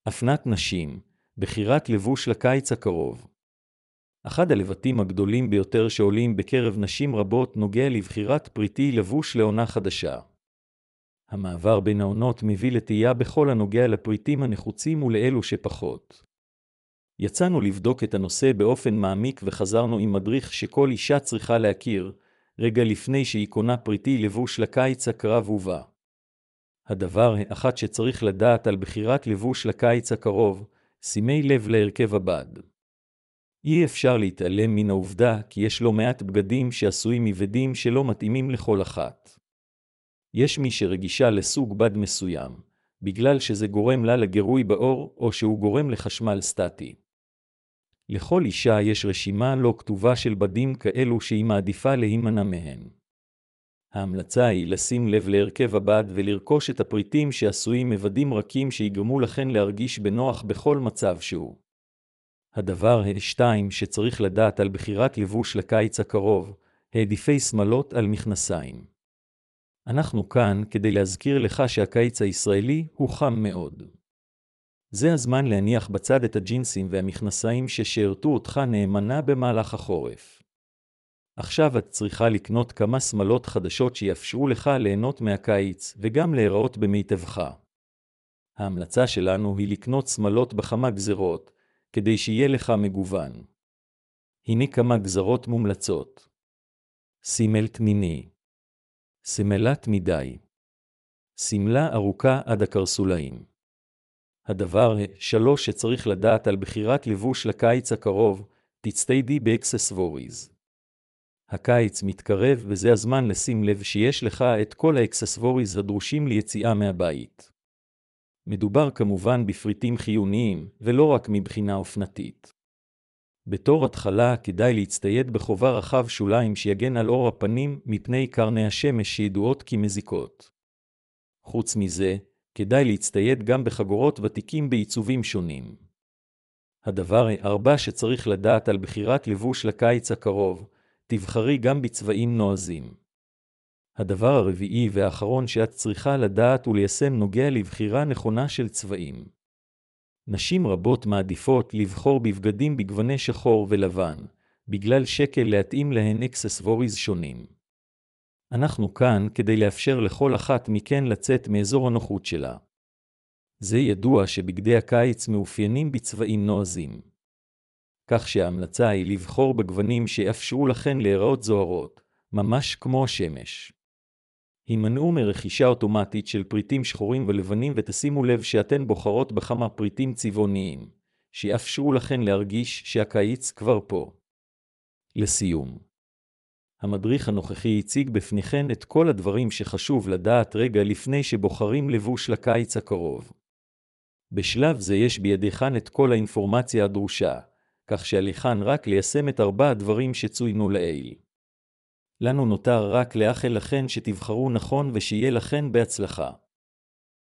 הפנת נשים, בחירת לבוש לקיץ הקרוב. אחד הלבטים הגדולים ביותר שעולים בקרב נשים רבות נוגע לבחירת פריטי לבוש לעונה חדשה. המעבר בין העונות מביא לתהייה בכל הנוגע לפריטים הנחוצים ולאלו שפחות. יצאנו לבדוק את הנושא באופן מעמיק וחזרנו עם מדריך שכל אישה צריכה להכיר, רגע לפני שהיא קונה פריטי לבוש לקיץ הקרב ובא. הדבר האחד שצריך לדעת על בחירת לבוש לקיץ הקרוב, שימי לב להרכב הבד. אי אפשר להתעלם מן העובדה כי יש לא מעט בגדים שעשויים מבדים שלא מתאימים לכל אחת. יש מי שרגישה לסוג בד מסוים, בגלל שזה גורם לה לגירוי באור או שהוא גורם לחשמל סטטי. לכל אישה יש רשימה לא כתובה של בדים כאלו שהיא מעדיפה להימנע מהן. ההמלצה היא לשים לב להרכב הבד ולרכוש את הפריטים שעשויים מבדים רכים שיגרמו לכן להרגיש בנוח בכל מצב שהוא. הדבר השתיים שצריך לדעת על בחירת לבוש לקיץ הקרוב, העדיפי שמלות על מכנסיים. אנחנו כאן כדי להזכיר לך שהקיץ הישראלי הוא חם מאוד. זה הזמן להניח בצד את הג'ינסים והמכנסיים ששירתו אותך נאמנה במהלך החורף. עכשיו את צריכה לקנות כמה שמלות חדשות שיאפשרו לך ליהנות מהקיץ וגם להיראות במיטבך. ההמלצה שלנו היא לקנות שמלות בכמה גזרות, כדי שיהיה לך מגוון. הנה כמה גזרות מומלצות. סימל תמיני. סמלת מדי. סמלה ארוכה עד הקרסוליים. הדבר שלוש שצריך לדעת על בחירת לבוש לקיץ הקרוב, תצטיידי באקססווריז. הקיץ מתקרב וזה הזמן לשים לב שיש לך את כל האקססווריז הדרושים ליציאה מהבית. מדובר כמובן בפריטים חיוניים ולא רק מבחינה אופנתית. בתור התחלה כדאי להצטייד בחובה רחב שוליים שיגן על אור הפנים מפני קרני השמש שידועות כמזיקות. חוץ מזה, כדאי להצטייד גם בחגורות ותיקים בעיצובים שונים. הדבר הארבע שצריך לדעת על בחירת לבוש לקיץ הקרוב, תבחרי גם בצבעים נועזים. הדבר הרביעי והאחרון שאת צריכה לדעת וליישם נוגע לבחירה נכונה של צבעים. נשים רבות מעדיפות לבחור בבגדים בגווני שחור ולבן, בגלל שקל להתאים להן אקססווריז שונים. אנחנו כאן כדי לאפשר לכל אחת מכן לצאת מאזור הנוחות שלה. זה ידוע שבגדי הקיץ מאופיינים בצבעים נועזים. כך שההמלצה היא לבחור בגוונים שיאפשרו לכן להיראות זוהרות, ממש כמו השמש. הימנעו מרכישה אוטומטית של פריטים שחורים ולבנים ותשימו לב שאתן בוחרות בכמה פריטים צבעוניים, שיאפשרו לכן להרגיש שהקיץ כבר פה. לסיום. המדריך הנוכחי הציג בפניכן את כל הדברים שחשוב לדעת רגע לפני שבוחרים לבוש לקיץ הקרוב. בשלב זה יש בידיכן את כל האינפורמציה הדרושה, כך שעליכן רק ליישם את 4 הדברים שצוינו לעיל. לנו נותר רק לאחל לכן שתבחרו נכון ושיהיה לכן בהצלחה.